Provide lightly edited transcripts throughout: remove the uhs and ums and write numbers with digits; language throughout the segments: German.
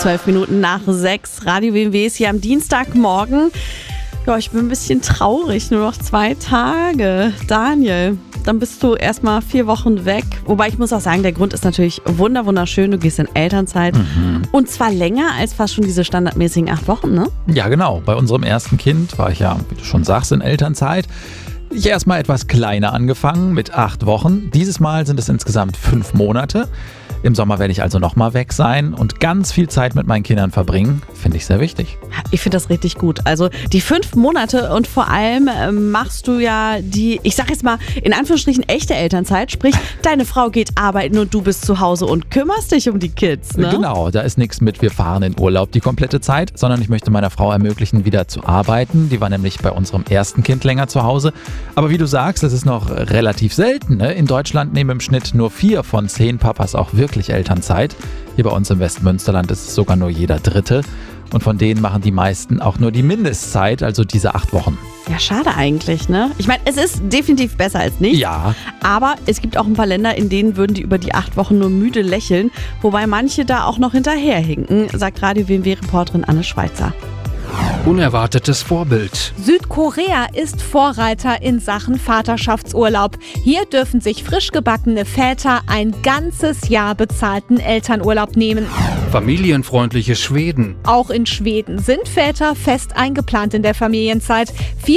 12 Minuten nach 6. Radio WMW ist hier am Dienstagmorgen. Ja, ich bin ein bisschen traurig, nur noch 2 Tage. Daniel, dann bist du erstmal 4 Wochen weg. Wobei ich muss auch sagen, der Grund ist natürlich wunderschön. Du gehst in Elternzeit. Und zwar länger als fast schon diese standardmäßigen 8 Wochen, ne? Ja, genau. Bei unserem ersten Kind war ich ja, wie du schon sagst, in Elternzeit. Ich erstmal etwas kleiner angefangen mit 8 Wochen. Dieses Mal sind es insgesamt 5 Monate. Im Sommer werde ich also nochmal weg sein und ganz viel Zeit mit meinen Kindern verbringen. Finde ich sehr wichtig. Ich finde das richtig gut. Also die 5 Monate und vor allem machst du ja die, ich sag jetzt mal, in Anführungsstrichen echte Elternzeit. Sprich, deine Frau geht arbeiten und du bist zu Hause und kümmerst dich um die Kids, ne? Genau, da ist nichts mit, wir fahren in Urlaub die komplette Zeit, sondern ich möchte meiner Frau ermöglichen, wieder zu arbeiten. Die war nämlich bei unserem ersten Kind länger zu Hause. Aber wie du sagst, das ist noch relativ selten, ne? In Deutschland nehmen im Schnitt nur 4 von 10 Papas auch wirklich Elternzeit. Hier bei uns im Westmünsterland ist es sogar nur jeder Dritte. Und von denen machen die meisten auch nur die Mindestzeit, also diese 8 Wochen. Ja, schade eigentlich, ne? Ich meine, es ist definitiv besser als nicht. Ja. Aber es gibt auch ein paar Länder, in denen würden die über die 8 Wochen nur müde lächeln. Wobei manche da auch noch hinterherhinken, sagt Radio WMW-Reporterin Anne Schweizer. Unerwartetes Vorbild. Südkorea ist Vorreiter in Sachen Vaterschaftsurlaub. Hier dürfen sich frisch gebackene Väter ein ganzes Jahr bezahlten Elternurlaub nehmen. Familienfreundliche Schweden. Auch in Schweden sind Väter fest eingeplant in der Familienzeit.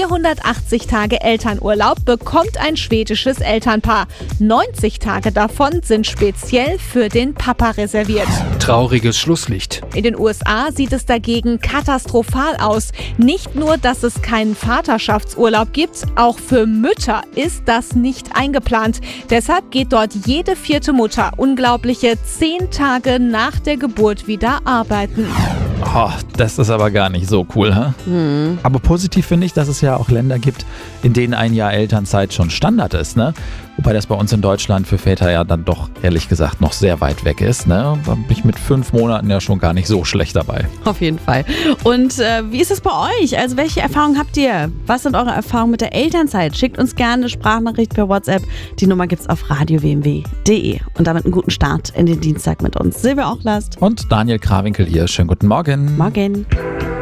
480 Tage Elternurlaub bekommt ein schwedisches Elternpaar. 90 Tage davon sind speziell für den Papa reserviert. Trauriges Schlusslicht. In den USA sieht es dagegen katastrophal aus. Nicht nur, dass es keinen Vaterschaftsurlaub gibt, auch für Mütter ist das nicht eingeplant. Deshalb geht dort jede 4. Mutter unglaubliche 10 Tage nach der Geburt wieder arbeiten. Oh, das ist aber gar nicht so cool, hä? Aber positiv finde ich, dass es ja auch Länder gibt, in denen ein Jahr Elternzeit schon Standard ist, ne? Wobei das bei uns in Deutschland für Väter ja dann doch, ehrlich gesagt, noch sehr weit weg ist, ne? Da bin ich mit 5 Monaten ja schon gar nicht so schlecht dabei. Auf jeden Fall. Und wie ist es bei euch? Also welche Erfahrungen habt ihr? Was sind eure Erfahrungen mit der Elternzeit? Schickt uns gerne eine Sprachnachricht per WhatsApp. Die Nummer gibt's auf radiowmw.de. Und damit einen guten Start in den Dienstag mit uns. Silvia Ochlast Und Daniel Krawinkel hier. Schönen guten Morgen. Morgen.